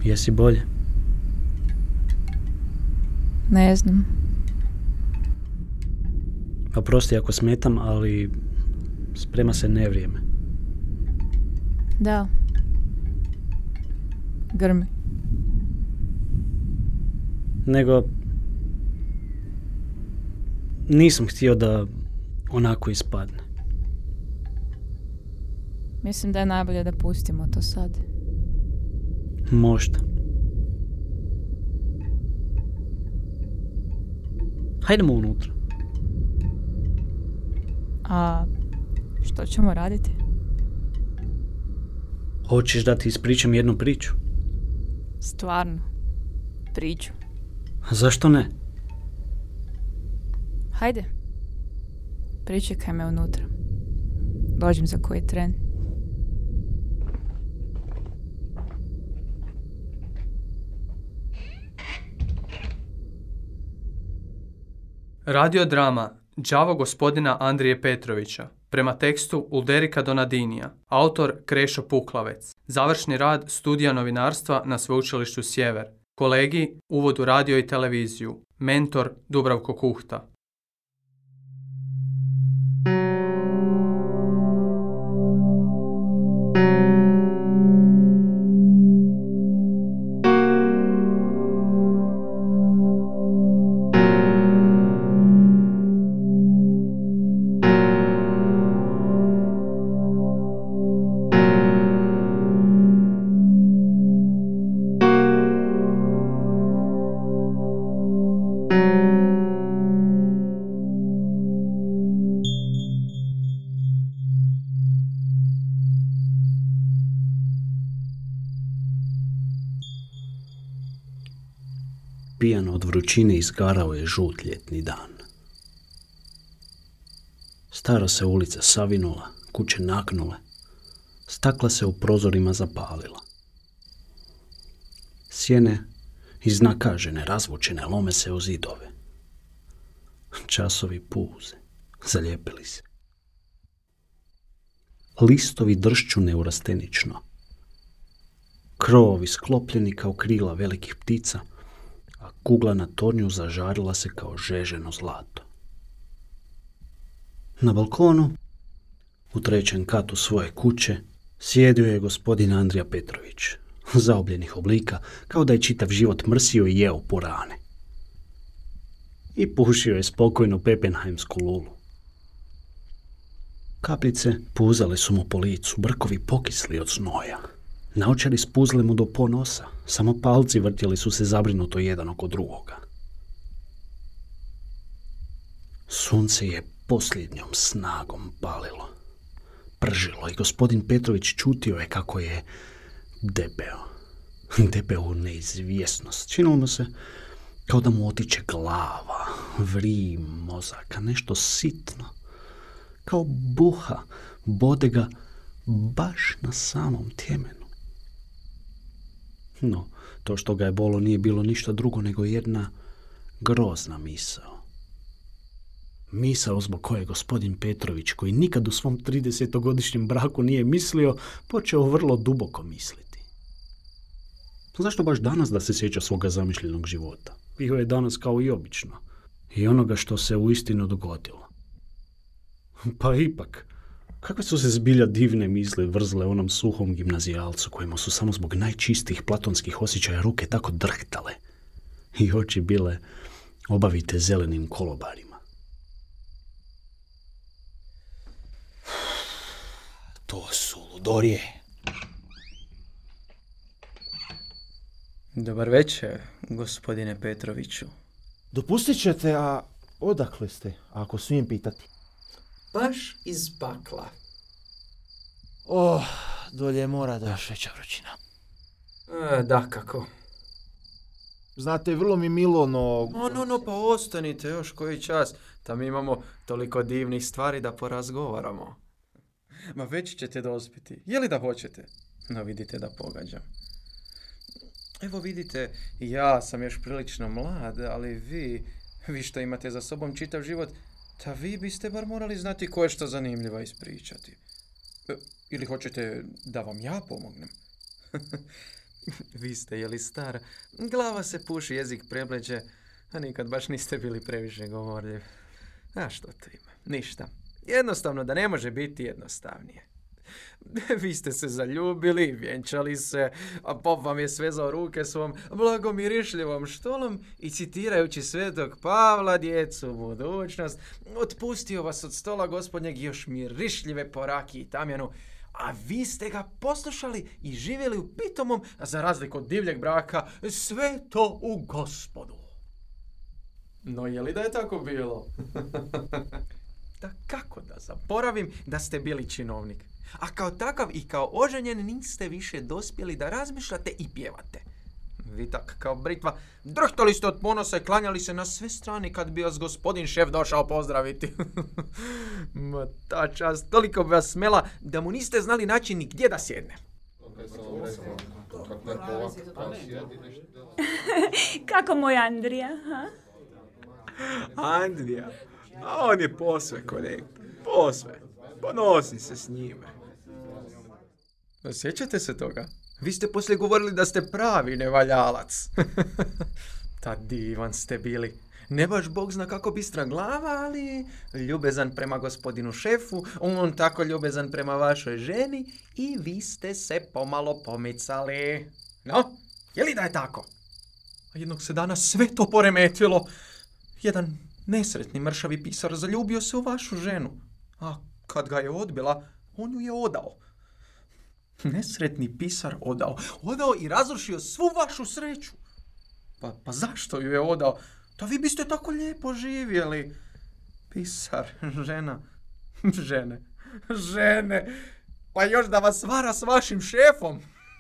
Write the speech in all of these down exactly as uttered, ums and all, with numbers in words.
Jesi bolje? Ne znam. Pa prosti ako smetam, ali sprema se nevrijeme. Da. Grmi. Nego nisam htio da onako ispadne. Mislim da je najbolje da pustimo to sad. Možda. Hajdemo unutra. A što ćemo raditi? Hoćeš da ti ispričam jednu priču? Stvarno. Priču. A zašto ne? Hajde. Pričekaj me unutra. Dođem za koji tren. Radiodrama Đavo gospodina Andrije Petrovića, prema tekstu Ulderika Donadinija, autor Krešo Puklavec, završni rad Studija novinarstva na Sveučilištu Sjever, kolegij Uvod u radio i televiziju, mentor Dubravko Kuhta. Pijan od vrućine izgarao je žut ljetni dan. Stara se ulica savinula, kuće naknule, stakla se u prozorima zapalila. Sjene iznakažene, razvučene, lome se u zidove. Časovi puze, zalijepili se. Listovi dršću neurastenično. Krovovi sklopljeni kao krila velikih ptica, a kugla na tornju zažarila se kao žeženo zlato. Na balkonu, u trećem katu svoje kuće, sjedio je gospodin Andrija Petrović, zaobljenih oblika, kao da je čitav život mrsio i jeo purane. I pušio je spokojno pepenheimsku lulu. Kapljice puzale su mu po licu, brkovi pokisli od znoja. Naočari spuzle mu do ponosa, samo palci vrtjeli su se zabrinuto jedan oko drugoga. Sunce je posljednjom snagom palilo, pržilo i gospodin Petrović čutio je kako je debeo, debeo u neizvjesnost. Činilo mu se kao da mu otiče glava, vri mozaka, nešto sitno, kao buha, bode ga baš na samom tjemenu. No, to što ga je bolo nije bilo ništa drugo nego jedna grozna misao. Misao zbog koje gospodin Petrović, koji nikad u svom tridesetogodišnjem braku nije mislio, počeo vrlo duboko misliti. Zašto baš danas da se sjeća svoga zamišljenog života? Bio je danas kao i obično. I onoga što se uistinu dogodilo. Pa ipak, kakve su se zbilja divne misli vrzle onom suhom gimnazijalcu kojemu su samo zbog najčistijih platonskih osjećaja ruke tako drhtale i oči bile obavite zelenim kolobarima. To su ludorije. Dobar večer, gospodine Petroviću. Dopustit ćete, a odakle ste, ako smijem pitati? Baš iz Bakla. Oh, dolje mora da još veća vrućina. E, dakako. Znate, vrlo mi milo, no... No, no, no, pa ostanite još koji čas. Tam imamo toliko divnih stvari da porazgovaramo. Ma već ćete dospiti. Je li da hoćete? No, vidite da pogađam. Evo vidite, ja sam još prilično mlad, ali vi, vi što imate za sobom čitav život, ta vi biste bar morali znati koje što zanimljiva ispričati. E, ili hoćete da vam ja pomognem? Vi ste, je li star? Glava se puši, jezik prebleđe, a nikad baš niste bili previše govorljiv. A što to ima? Ništa. Jednostavno da ne može biti jednostavnije. Vi ste se zaljubili, vjenčali se, a pop vam je svezao ruke svom blagomirišljivom štolom i citirajući svetog Pavla, djecu u budućnost, otpustio vas od stola gospodnjeg još mirišljive po rakiji i tamjanu, a vi ste ga poslušali i živjeli u pitomom, za razliku od divljeg braka, sve to u Gospodu. No je li da je tako bilo? Da kako da zaboravim da ste bili činovnik? A kao takav i kao oženjen niste više dospjeli da razmišljate i pjevate. Vi tak kao britva drhtali ste od ponosa i klanjali se na sve strane kad bi vas gospodin šef došao pozdraviti. Ma ta čast toliko bi vas smela da mu niste znali naći ni gdje da sjedne. Kako moj Andrija, ha? Andrija, a on je posve korektan, posve. Ponosim se s njime. Sjećate se toga? Vi ste poslije govorili da ste pravi nevaljalac. Ta divan ste bili. Ne baš Bog zna kako bistra glava, ali ljubezan prema gospodinu šefu, on tako ljubezan prema vašoj ženi i vi ste se pomalo pomicali. No, je li da je tako? A jednog se dana sve to poremetilo. Jedan nesretni mršavi pisar zaljubio se u vašu ženu. A kad ga je odbila, on ju je odao. Nesretni pisar odao. Odao i razrušio svu vašu sreću. Pa, pa zašto ju je odao? Da vi biste tako lijepo živjeli. Pisar, žena, žene, žene. Pa još da vas vara s vašim šefom.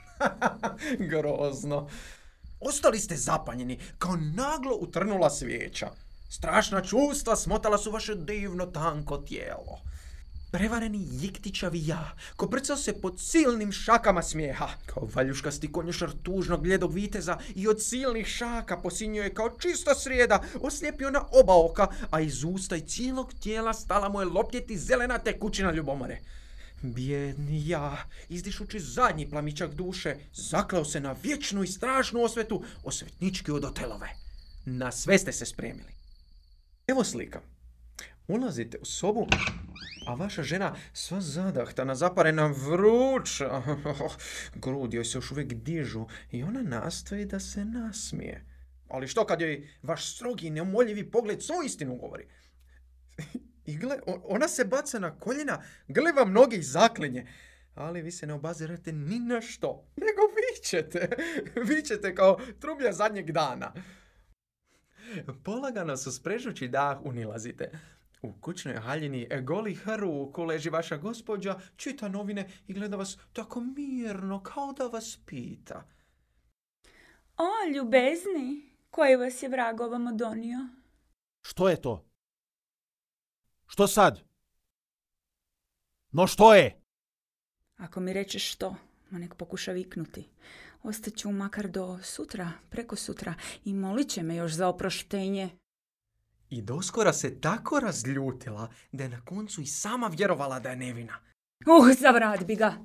Grozno. Ostali ste zapanjeni, kao naglo utrnula svijeća. Strašna čustva smotala su vaše divno tanko tijelo. Prevareni jiktićavi ja, koprcao se pod silnim šakama smijeha, kao valjuškasti konjušar tužnog bljedog viteza i od silnih šaka posinjio je kao čista srijeda, oslijepio na oba oka, a iz usta i cijelog tijela stala mu je loptjeti zelena tekućina ljubomore. Bijedni ja, izdišući zadnji plamičak duše, zaklao se na vječnu i strašnu osvetu, osvetnički od Otelove. Na sve ste se spremili. Evo slika. Ulazite u sobu, a vaša žena sva zadahtana, zaparena, vruća. Grudi joj se još uvijek dižu i ona nastoji da se nasmije. Ali što kad joj vaš strogi i neumoljivi pogled su istinu govori? I gle, ona se baca na koljena, gle vam noge i zaklinje. Ali vi se ne obazirate ni na što, nego vičete. Vičete kao trublja zadnjeg dana. Polagano su sprežući dah unilazite. U kućnoj haljini golih ruku leži vaša gospođa, čita novine i gleda vas tako mirno, kao da vas pita. O, ljubezni, koji vas je vrag ovamo donio? Što je to? Što sad? No što je? Ako mi rečeš što, ma nek pokuša viknuti. Ostaću makar do sutra, preko sutra i molit će me još za oproštenje. I doskora se tako razljutila da je na koncu i sama vjerovala da je nevina. Uh, zavrat bi ga!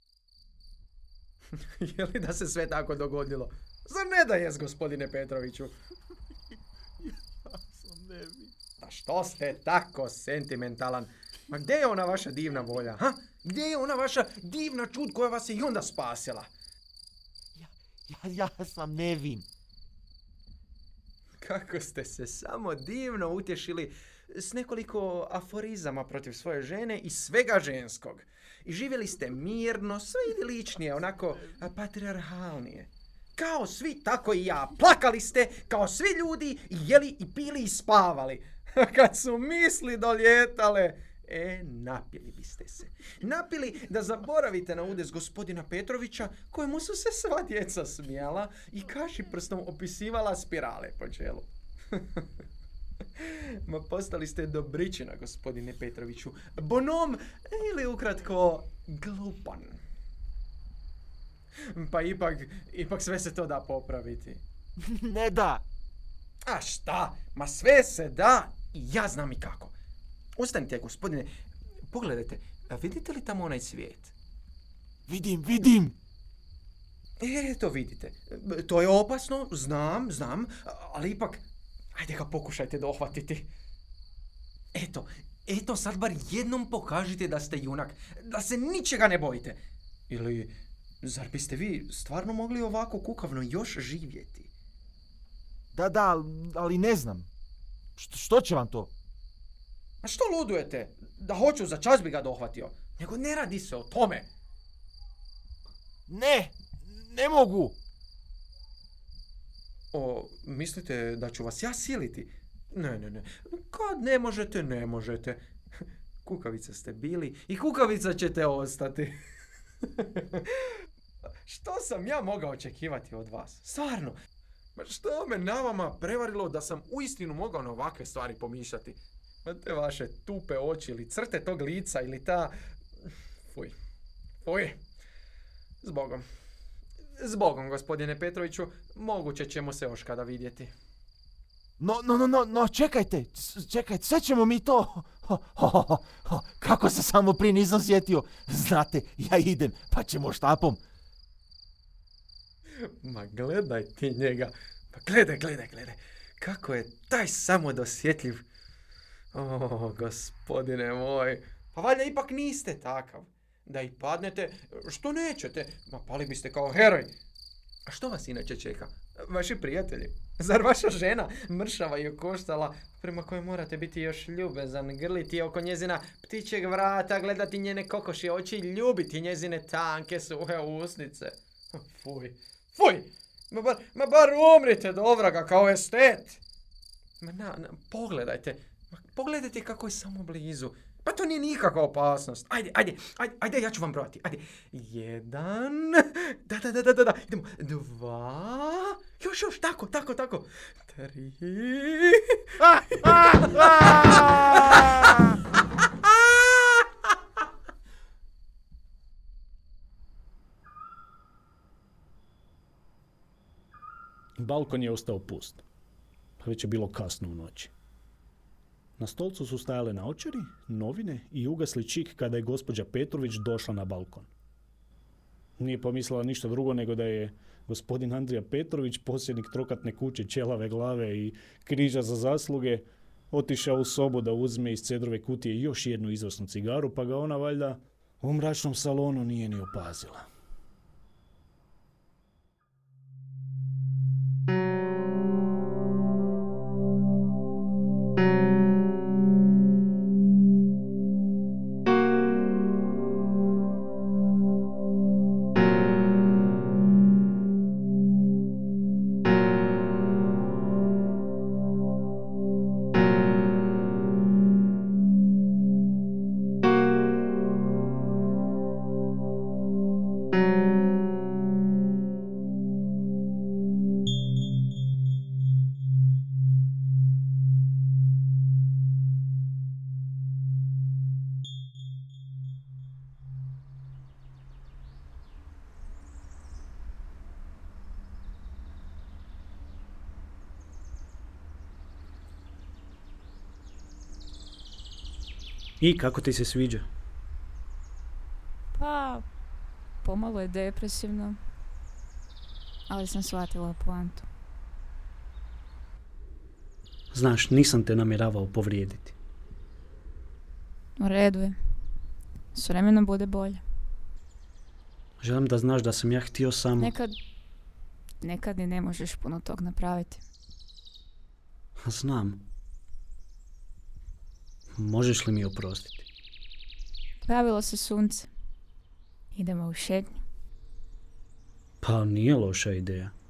Je li da se sve tako dogodilo? Zar ne da jest, gospodine Petroviću? Ja sam nevin. A što ste tako sentimentalan? Ma gdje je ona vaša divna volja, ha? Gdje je ona vaša divna čud koja vas je i onda spasila? Ja, ja, ja sam nevin. Kako ste se samo divno utješili s nekoliko aforizama protiv svoje žene i svega ženskog. I živjeli ste mirno, sve idiličnije, onako patriarhalnije. Kao svi, tako i ja. Plakali ste kao svi ljudi i jeli i pili i spavali. Kad su misli doljetale, e, napili biste se. Napili da zaboravite na udes gospodina Petrovića, kojemu su se sva djeca smijala i kaši prstom opisivala spirale po čelu. Ma postali ste dobričina, gospodine Petroviću. Bonom ili ukratko glupan. Pa ipak, ipak sve se to da popraviti. Ne da. A šta? Ma sve se da i ja znam i kako. Ostanite, gospodine. Pogledajte, a vidite li tamo onaj svijet? Vidim, vidim. Eto vidite, to je opasno, znam, znam, ali ipak, ajde ga pokušajte dohvatiti. Eto, eto sad bar jednom pokažite da ste junak, da se ničega ne bojite. Ili, zar biste vi stvarno mogli ovako kukavno još živjeti? Da, da, ali ne znam. Što, što će vam to? A što ludujete? Da hoću, za čas bi ga dohvatio. Nego ne radi se o tome. Ne, ne mogu. O, mislite da ću vas ja siliti? Ne, ne, ne. Kad ne možete, ne možete. Kukavica ste bili i kukavica ćete ostati. Što sam ja mogao očekivati od vas? Stvarno. Ma što me na vama prevarilo da sam uistinu mogao na ovakve stvari pomišljati? Ma te vaše tupe oči ili crte tog lica ili ta... Fuj. Fuj. Zbogom. Zbogom, gospodine Petroviću. Moguće ćemo se još kada vidjeti. No, no, no, no, no, čekajte, čekajte, sve ćemo mi to... Ho, ho, ho, ho. Kako se samo prije nisam sjetio. Znate, ja idem, pa ćemo štapom. Ma gledaj ti njega. Pa gledaj, gledaj, gledaj. Kako je taj samodosjetljiv. O, gospodine moj. Pa valjda ipak niste takav. Da i padnete, što nećete. Ma pali biste kao heroj. A što vas inače čeka? Vaši prijatelji? Zar vaša žena mršava i okoštala, prema kojoj morate biti još ljubezan, grliti oko njezina ptičjeg vrata, gledati njene kokošje oči, ljubiti njezine tanke suhe usnice? Fuj, fuj! Ma bar, ma bar umrite do ovraga kao estet! Ma na, na, pogledajte, ma pogledajte kako je samo blizu. Pa to nije nikakva opasnost. Ajde, ajde, ajde, ajde, ja ću vam brojati. Ajde, jedan, da, da, da, da, da, da, idemo, dva, još, još, tako, tako, tako, tri, Balkon je ostao pust. Već je bilo kasno u noći. Na stolcu su stajale naočari, novine i ugasli čik kada je gospođa Petrović došla na balkon. Nije pomislila ništa drugo nego da je gospodin Andrija Petrović, posjednik trokatne kuće, ćelave glave i križa za zasluge, otišao u sobu da uzme iz cedrove kutije još jednu izvrsnu cigaru, pa ga ona valjda u mračnom salonu nije ni opazila. I kako ti se sviđa? Pa, pomalo je depresivno, ali sam shvatila poantu. Znaš, nisam te namjeravao povrijediti. U redu je. S vremenom bude bolje. Želim da znaš da sam ja htio samo... Nekad, nekad ni ne možeš puno tog napraviti. Znam. Možeš li mi oprostiti? Pojavilo se sunce. Idemo u šetnju. Pa nije loša ideja.